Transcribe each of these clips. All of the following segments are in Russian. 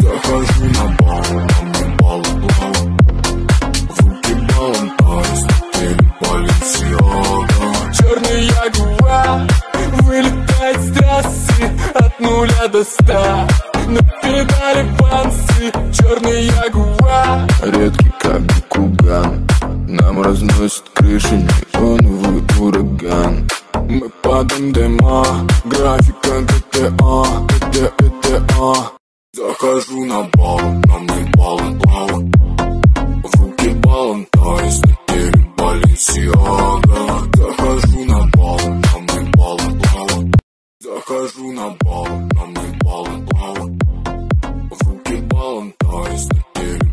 Захожу на бал, там не баллы плавают. В руки балантайз, на теле Balenciaga. Черный ягуар вылетает с трассы от 0 до 100. На педали панцы, черный ягуар. Редкий как Бакуган, нам разносит крыши неоновый ураган. Мы падаем дыма, графика GTA. Захожу на бал, нам не баллы плавают. В руки балантайз, на теле Balenciaga. Захожу на бал, нам не баллы плавают. Захожу на бал, нам не баллы плавают. В руки балантайз, на теле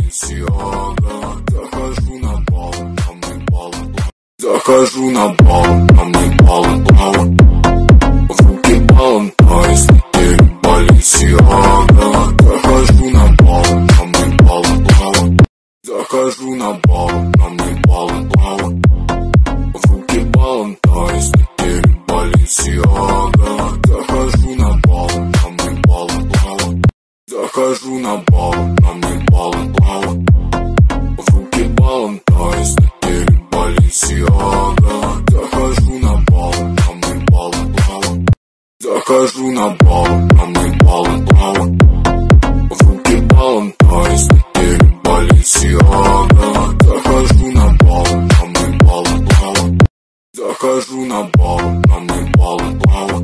Balenciaga. Захожу на бал, нам не баллы плавают. Захожу на бал, нам не баллы плавают. В руки балантайз, на теле Balenciaga. Захожу на бал, нам не баллы плавают. Захожу на бал, нам не баллы плавают. В руки балантайз, на теле Balenciaga. Захожу на бал, нам не баллы плавают. Захожу на бал, нам не баллы плавают. В руки балантайз, на теле Balenciaga. Захожу на бал, нам не баллы плавают. Захожу на бал, нам не баллы плавают. В руки балантайз, на теле Balenciaga. Захожу на бал, нам не баллы плавают. Захожу на бал, нам не баллы плавают.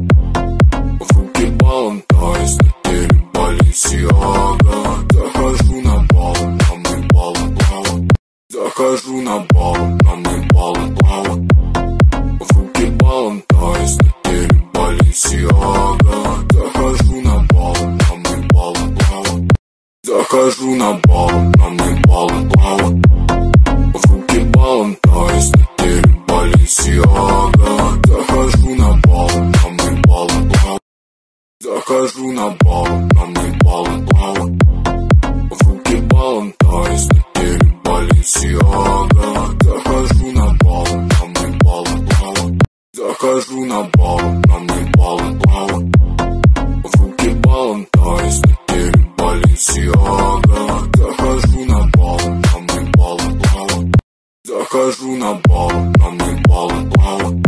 В руки балантайз, на теле Balenciaga. Захожу на бал, нам не баллы плавают. Захожу на бал, нам не баллы плавают. В руки балантайз, на теле Balenciaga. Захожу на бал, нам не баллы плавают. Захожу на бал, нам не баллы плавают. В руки балантайз, на теле Balenciaga. Захожу на бал, нам не баллы плавают. Захожу на бал, нам не баллы плавают. В руки балантайз, на теле Balenciaga. Захожу на бал, нам не баллы плавают. Захожу на бал, нам не баллы плавают. В руки балантайз, на теле Balenciaga. Захожу на бал, нам не баллы плавают. Захожу на бал, нам не баллы плавают.